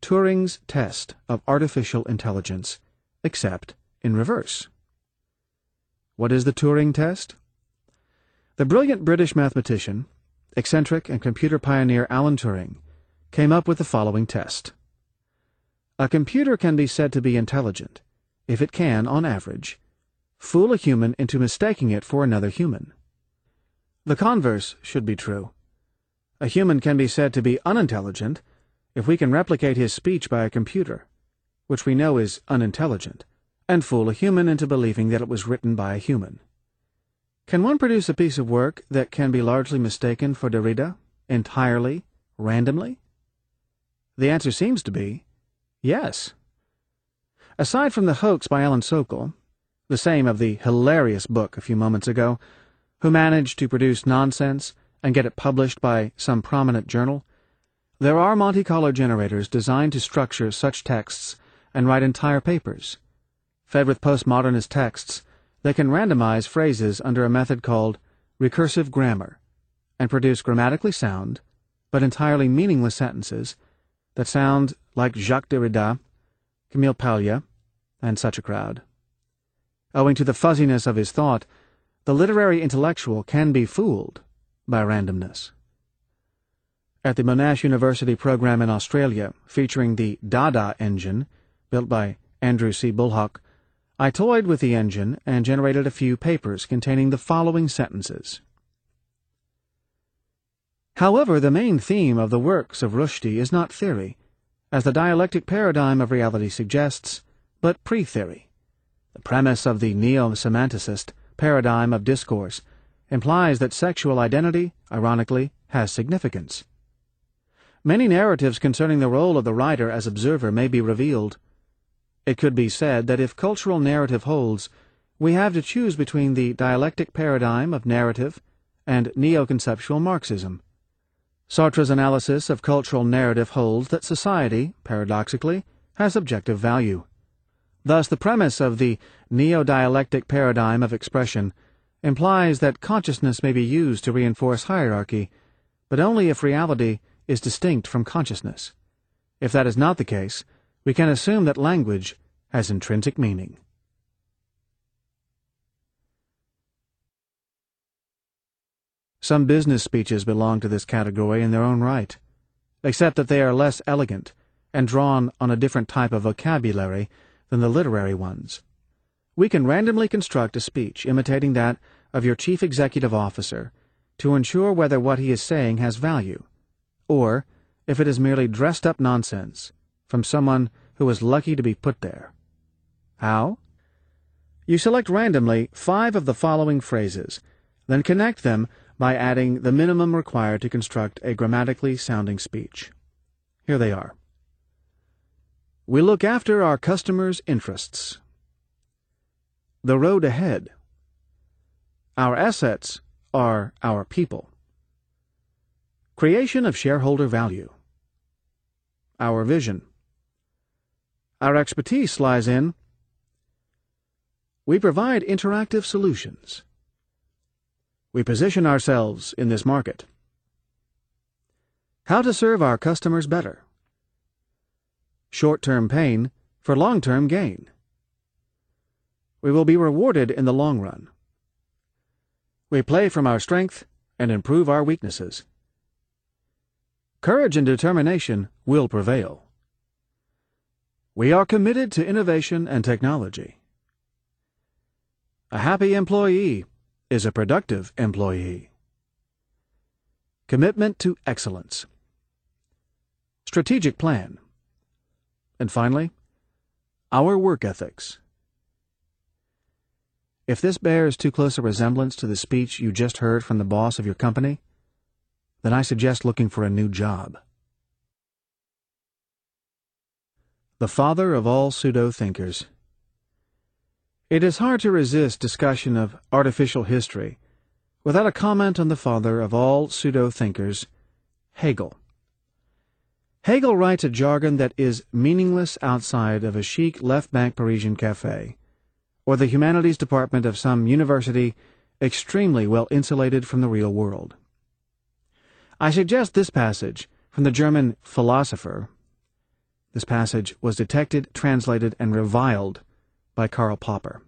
Turing's test of artificial intelligence, except in reverse. What is the Turing test? The brilliant British mathematician, eccentric and computer pioneer Alan Turing came up with the following test. A computer can be said to be intelligent if it can, on average, fool a human into mistaking it for another human. The converse should be true. A human can be said to be unintelligent if we can replicate his speech by a computer, which we know is unintelligent, and fool a human into believing that it was written by a human. Can one produce a piece of work that can be largely mistaken for Derrida, entirely, randomly? The answer seems to be yes. Aside from the hoax by Alan Sokal, the same of the hilarious book a few moments ago, who managed to produce nonsense and get it published by some prominent journal, there are Monte Carlo generators designed to structure such texts and write entire papers. Fed with postmodernist texts, they can randomize phrases under a method called recursive grammar and produce grammatically sound, but entirely meaningless sentences that sound like Jacques Derrida, Camille Paglia, and such a crowd. Owing to the fuzziness of his thought, the literary intellectual can be fooled by randomness. At the Monash University program in Australia, featuring the Dada engine, built by Andrew C. Bullock, I toyed with the engine and generated a few papers containing the following sentences. However, the main theme of the works of Rushdie is not theory, as the dialectic paradigm of reality suggests, but pre-theory. The premise of the neo-semanticist paradigm of discourse implies that sexual identity, ironically, has significance. Many narratives concerning the role of the writer as observer may be revealed. It could be said that if cultural narrative holds, we have to choose between the dialectic paradigm of narrative and neo-conceptual Marxism. Sartre's analysis of cultural narrative holds that society, paradoxically, has objective value. Thus, the premise of the neo-dialectic paradigm of expression implies that consciousness may be used to reinforce hierarchy, but only if reality is distinct from consciousness. If that is not the case, we can assume that language has intrinsic meaning. Some business speeches belong to this category in their own right, except that they are less elegant and drawn on a different type of vocabulary than the literary ones. We can randomly construct a speech imitating that of your chief executive officer to ensure whether what he is saying has value, or if it is merely dressed-up nonsense from someone who is lucky to be put there. How? You select randomly 5 of the following phrases, then connect them by adding the minimum required to construct a grammatically sounding speech. Here they are. We look after our customers' interests. The road ahead. Our assets are our people. Creation of shareholder value. Our vision. Our expertise lies in. We provide interactive solutions. We position ourselves in this market. How to serve our customers better. Short-term pain for long-term gain. We will be rewarded in the long run. We play from our strength and improve our weaknesses. Courage and determination will prevail. We are committed to innovation and technology. A happy employee is a productive employee. Commitment to excellence. Strategic plan. And finally, our work ethics. If this bears too close a resemblance to the speech you just heard from the boss of your company, then I suggest looking for a new job. The father of all pseudo-thinkers. It is hard to resist discussion of artificial history without a comment on the father of all pseudo-thinkers, Hegel. Hegel writes a jargon that is meaningless outside of a chic left-bank Parisian cafe, or the humanities department of some university extremely well insulated from the real world. I suggest this passage from the German philosopher, This passage was detected, translated, and reviled by Karl Popper.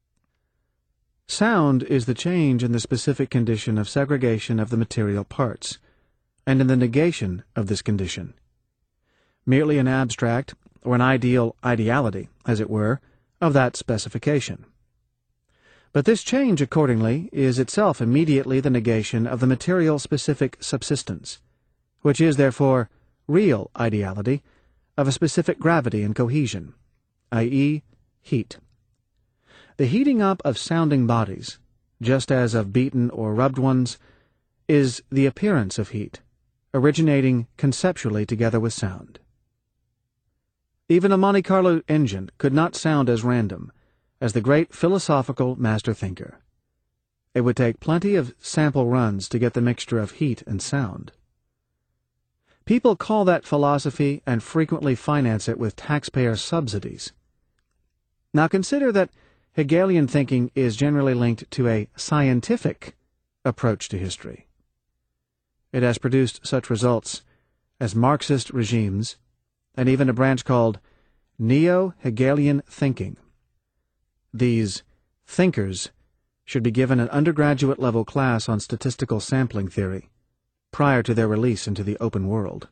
Sound is the change in the specific condition of segregation of the material parts, and in the negation of this condition. Merely an abstract, or an ideal ideality, as it were, of that specification. But this change, accordingly, is itself immediately the negation of the material-specific subsistence, which is, therefore, real ideality of a specific gravity and cohesion, i.e., heat. The heating up of sounding bodies, just as of beaten or rubbed ones, is the appearance of heat, originating conceptually together with sound. Even a Monte Carlo engine could not sound as random as the great philosophical master thinker. It would take plenty of sample runs to get the mixture of heat and sound. People call that philosophy and frequently finance it with taxpayer subsidies. Now consider that Hegelian thinking is generally linked to a scientific approach to history. It has produced such results as Marxist regimes, and even a branch called Neo-Hegelian thinking. These thinkers should be given an undergraduate-level class on statistical sampling theory prior to their release into the open world.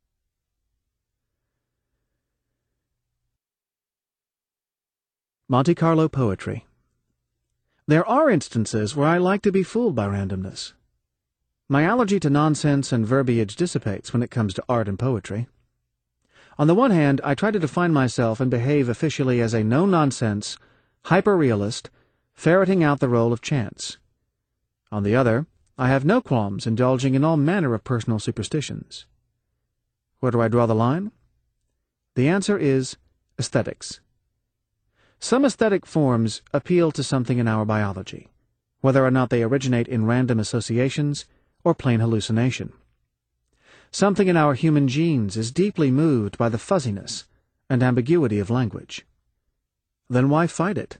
Monte Carlo poetry. There are instances where I like to be fooled by randomness. My allergy to nonsense and verbiage dissipates when it comes to art and poetry. On the one hand, I try to define myself and behave officially as a no-nonsense, hyper-realist, ferreting out the role of chance. On the other, I have no qualms indulging in all manner of personal superstitions. Where do I draw the line? The answer is aesthetics. Some aesthetic forms appeal to something in our biology, whether or not they originate in random associations or plain hallucination. Something in our human genes is deeply moved by the fuzziness and ambiguity of language. Then why fight it?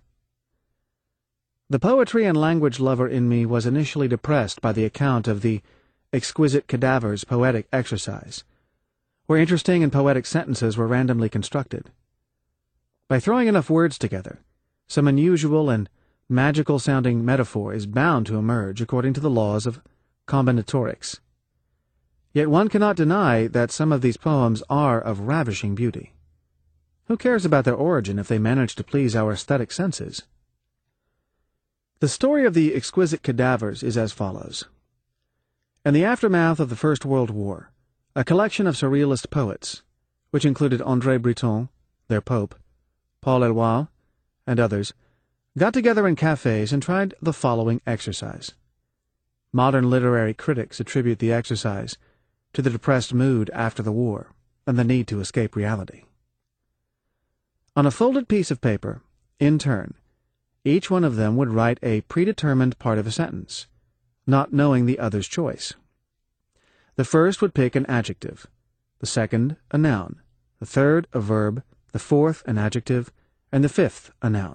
The poetry and language lover in me was initially depressed by the account of the exquisite cadavers poetic exercise, where interesting and poetic sentences were randomly constructed. By throwing enough words together, some unusual and magical-sounding metaphor is bound to emerge according to the laws of combinatorics. Yet one cannot deny that some of these poems are of ravishing beauty. Who cares about their origin if they manage to please our aesthetic senses? The story of the exquisite cadavers is as follows. In the aftermath of the First World War, a collection of surrealist poets, which included André Breton, their pope, Paul Eluard, and others, got together in cafes and tried the following exercise. Modern literary critics attribute the exercise to the depressed mood after the war and the need to escape reality. On a folded piece of paper, in turn, each one of them would write a predetermined part of a sentence, not knowing the other's choice. The first would pick an adjective, the second a noun, the third a verb, the fourth an adjective, and the fifth a noun.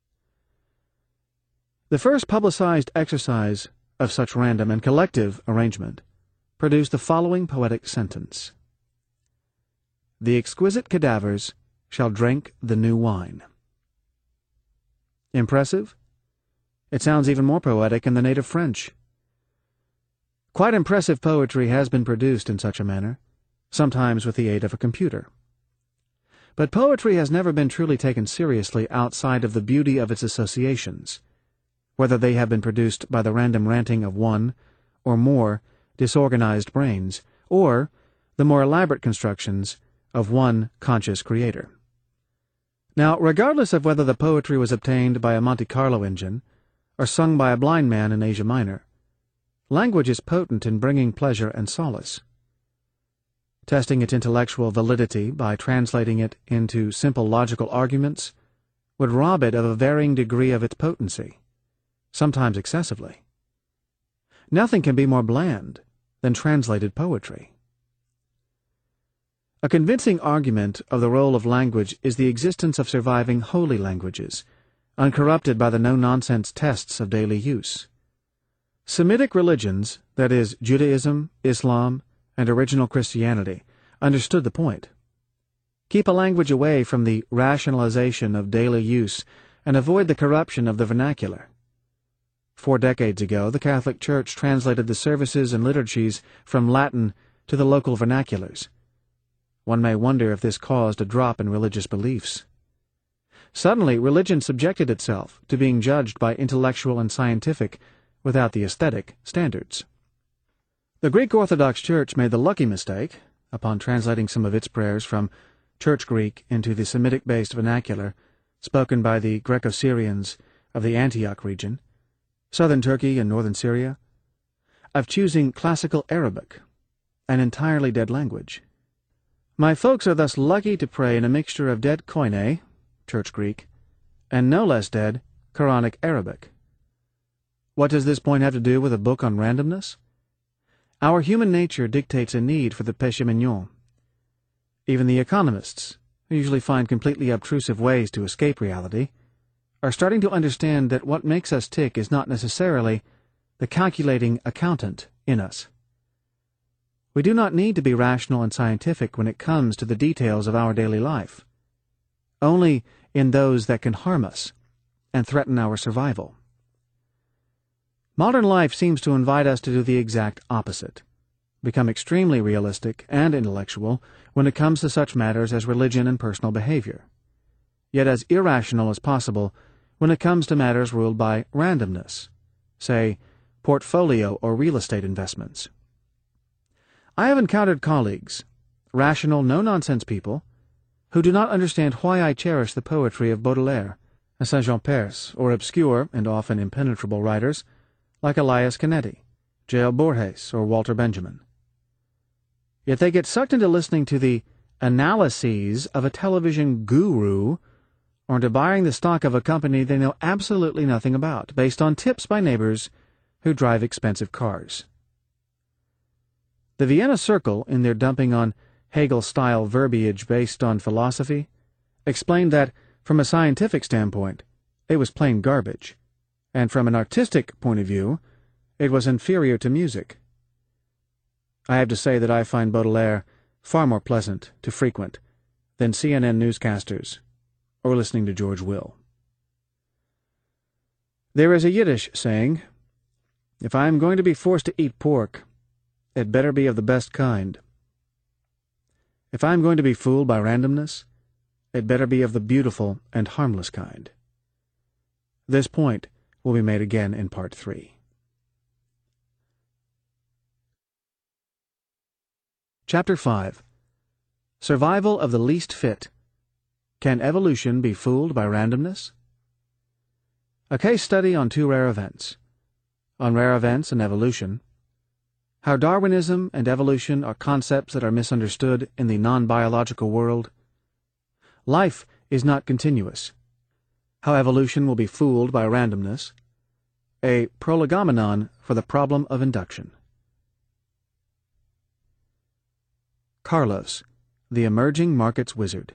The first publicized exercise of such random and collective arrangement produced the following poetic sentence. The exquisite cadavers shall drink the new wine. Impressive? It sounds even more poetic in the native French. Quite impressive poetry has been produced in such a manner, sometimes with the aid of a computer. But poetry has never been truly taken seriously outside of the beauty of its associations, whether they have been produced by the random ranting of one or more disorganized brains, or the more elaborate constructions of one conscious creator. Now, regardless of whether the poetry was obtained by a Monte Carlo engine or sung by a blind man in Asia Minor, language is potent in bringing pleasure and solace. Testing its intellectual validity by translating it into simple logical arguments would rob it of a varying degree of its potency, sometimes excessively. Nothing can be more bland than translated poetry. A convincing argument of the role of language is the existence of surviving holy languages, uncorrupted by the no-nonsense tests of daily use. Semitic religions, that is, Judaism, Islam, and original Christianity, understood the point. Keep a language away from the rationalization of daily use and avoid the corruption of the vernacular. 4 decades ago, the Catholic Church translated the services and liturgies from Latin to the local vernaculars. One may wonder if this caused a drop in religious beliefs. Suddenly, religion subjected itself to being judged by intellectual and scientific, without the aesthetic, standards. The Greek Orthodox Church made the lucky mistake, upon translating some of its prayers from Church Greek into the Semitic-based vernacular spoken by the Greco-Syrians of the Antioch region, southern Turkey and northern Syria, of choosing Classical Arabic, an entirely dead language. My folks are thus lucky to pray in a mixture of dead Koine, Church Greek, and no less dead Quranic Arabic. What does this point have to do with a book on randomness? Our human nature dictates a need for the péché mignon. Even the economists, who usually find completely obtrusive ways to escape reality, are starting to understand that what makes us tick is not necessarily the calculating accountant in us. We do not need to be rational and scientific when it comes to the details of our daily life, only in those that can harm us and threaten our survival. Modern life seems to invite us to do the exact opposite, become extremely realistic and intellectual when it comes to such matters as religion and personal behavior, yet as irrational as possible when it comes to matters ruled by randomness, say, portfolio or real estate investments. I have encountered colleagues, rational, no-nonsense people, who do not understand why I cherish the poetry of Baudelaire and Saint-Jean Perse, or obscure and often impenetrable writers like Elias Canetti, J.L. Borges, or Walter Benjamin. Yet they get sucked into listening to the analyses of a television guru or into buying the stock of a company they know absolutely nothing about, based on tips by neighbors who drive expensive cars. The Vienna Circle, in their dumping on Hegel-style verbiage based on philosophy, explained that, from a scientific standpoint, it was plain garbage, and from an artistic point of view, it was inferior to music. I have to say that I find Baudelaire far more pleasant to frequent than CNN newscasters or listening to George Will. There is a Yiddish saying, "If I am going to be forced to eat pork, it better be of the best kind. If I am going to be fooled by randomness, it better be of the beautiful and harmless kind." This point will be made again in Part 3. Chapter 5. Survival of the Least Fit. Can Evolution be Fooled by Randomness? A case study on 2 rare events. On rare events and evolution. How Darwinism and evolution are concepts that are misunderstood in the non-biological world. Life is not continuous. How evolution will be fooled by randomness. A prolegomenon for the problem of induction. Carlos, the emerging markets wizard.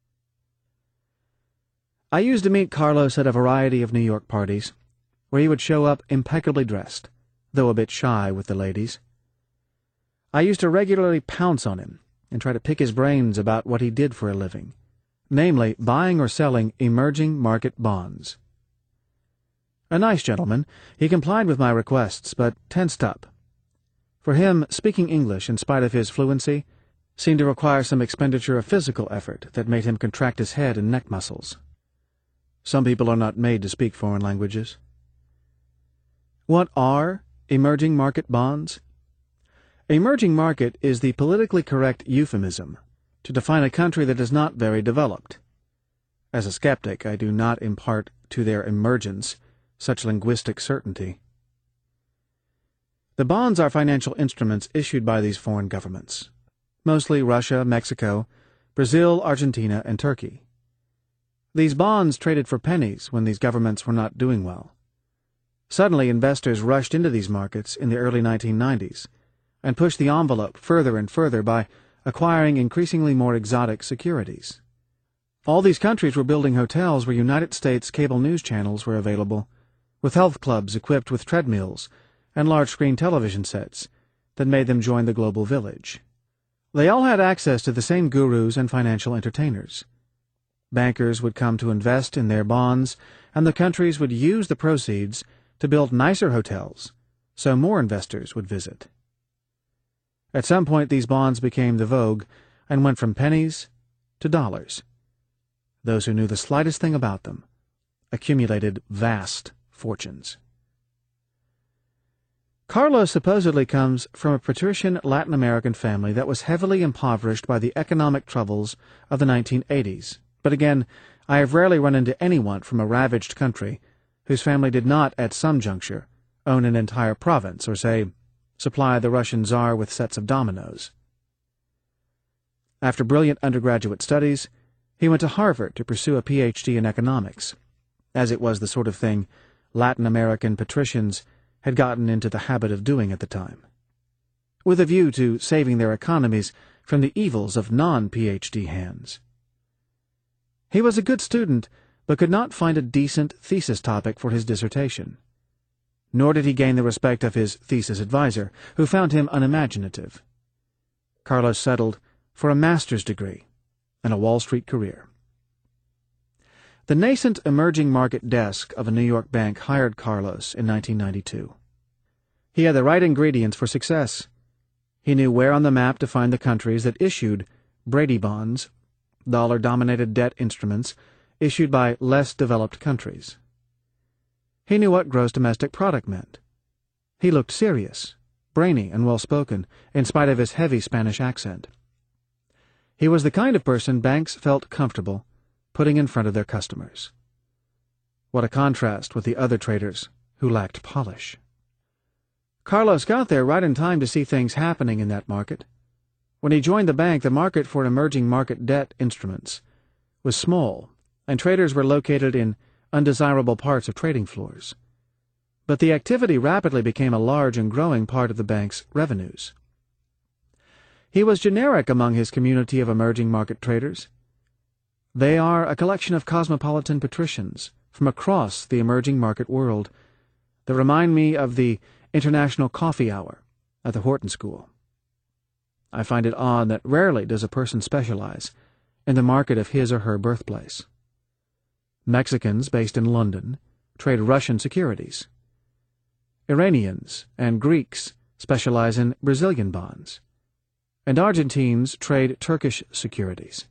I used to meet Carlos at a variety of New York parties, where he would show up impeccably dressed, though a bit shy with the ladies. I used to regularly pounce on him and try to pick his brains about what he did for a living, namely buying or selling emerging market bonds. A nice gentleman, he complied with my requests, but tensed up. For him, speaking English, in spite of his fluency, seemed to require some expenditure of physical effort that made him contract his head and neck muscles. Some people are not made to speak foreign languages. What are emerging market bonds? Emerging market is the politically correct euphemism to define a country that is not very developed. As a skeptic, I do not impart to their emergence such linguistic certainty. The bonds are financial instruments issued by these foreign governments, mostly Russia, Mexico, Brazil, Argentina, and Turkey. These bonds traded for pennies when these governments were not doing well. Suddenly, investors rushed into these markets in the early 1990s and pushed the envelope further and further by acquiring increasingly more exotic securities. All these countries were building hotels where United States cable news channels were available, with health clubs equipped with treadmills and large-screen television sets that made them join the global village. They all had access to the same gurus and financial entertainers. Bankers would come to invest in their bonds, and the countries would use the proceeds to build nicer hotels, so more investors would visit. At some point these bonds became the vogue and went from pennies to dollars. Those who knew the slightest thing about them accumulated vast fortunes. Carlos supposedly comes from a patrician Latin American family that was heavily impoverished by the economic troubles of the 1980s. But again, I have rarely run into anyone from a ravaged country whose family did not, at some juncture, own an entire province or, say, supply the Russian Tsar with sets of dominoes. After brilliant undergraduate studies, he went to Harvard to pursue a Ph.D. in economics, as it was the sort of thing Latin American patricians had gotten into the habit of doing at the time, with a view to saving their economies from the evils of non-Ph.D. hands. He was a good student, but could not find a decent thesis topic for his dissertation. Nor did he gain the respect of his thesis advisor, who found him unimaginative. Carlos settled for a master's degree and a Wall Street career. The nascent emerging market desk of a New York bank hired Carlos in 1992. He had the right ingredients for success. He knew where on the map to find the countries that issued Brady bonds, dollar-dominated debt instruments issued by less developed countries. He knew what gross domestic product meant. He looked serious, brainy, and well-spoken, in spite of his heavy Spanish accent. He was the kind of person banks felt comfortable putting in front of their customers. What a contrast with the other traders who lacked polish. Carlos got there right in time to see things happening in that market. When he joined the bank, the market for emerging market debt instruments was small, and traders were located in undesirable parts of trading floors. But the activity rapidly became a large and growing part of the bank's revenues. He was generic among his community of emerging market traders. They are a collection of cosmopolitan patricians from across the emerging market world that remind me of the International Coffee Hour at the Wharton School. I find it odd that rarely does a person specialize in the market of his or her birthplace. Mexicans based in London trade Russian securities. Iranians and Greeks specialize in Brazilian bonds, and Argentines trade Turkish securities.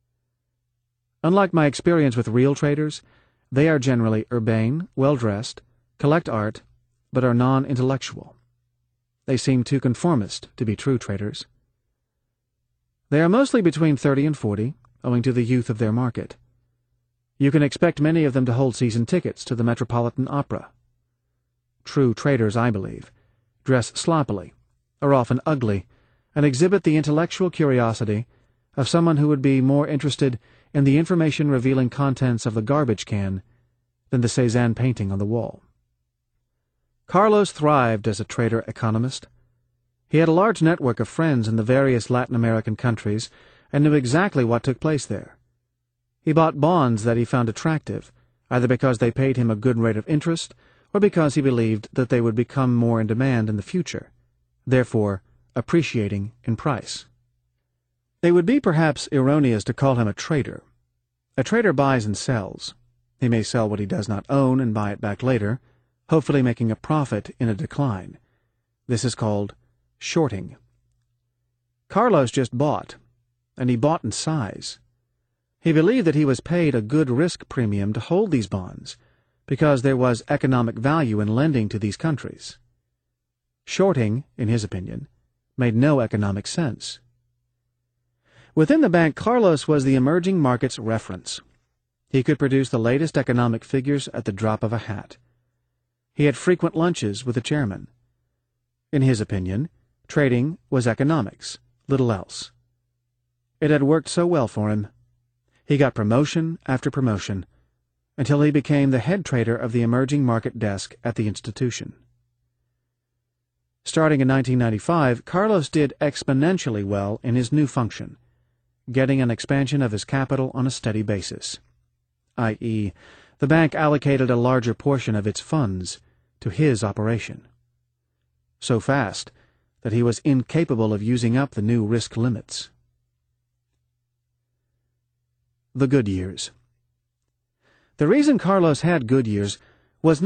Unlike my experience with real traders, they are generally urbane, well-dressed, collect art, but are non-intellectual. They seem too conformist to be true traders. They are mostly between 30 and 40, owing to the youth of their market. You can expect many of them to hold season tickets to the Metropolitan Opera. True traders, I believe, dress sloppily, are often ugly, and exhibit the intellectual curiosity of someone who would be more interested in the information-revealing contents of the garbage can than the Cézanne painting on the wall. Carlos thrived as a trader-economist. He had a large network of friends in the various Latin American countries and knew exactly what took place there. He bought bonds that he found attractive, either because they paid him a good rate of interest or because he believed that they would become more in demand in the future, therefore appreciating in price. It would be perhaps erroneous to call him a trader. A trader buys and sells. He may sell what he does not own and buy it back later, hopefully making a profit in a decline. This is called shorting. Carlos just bought, and he bought in size. He believed that he was paid a good risk premium to hold these bonds because there was economic value in lending to these countries. Shorting, in his opinion, made no economic sense. Within the bank, Carlos was the emerging markets reference. He could produce the latest economic figures at the drop of a hat. He had frequent lunches with the chairman. In his opinion, trading was economics, little else. It had worked so well for him. He got promotion after promotion, until he became the head trader of the emerging market desk at the institution. Starting in 1995, Carlos did exponentially well in his new function, getting an expansion of his capital on a steady basis, i.e., the bank allocated a larger portion of its funds to his operation. So fast that he was incapable of using up the new risk limits. The good years. The reason Carlos had good years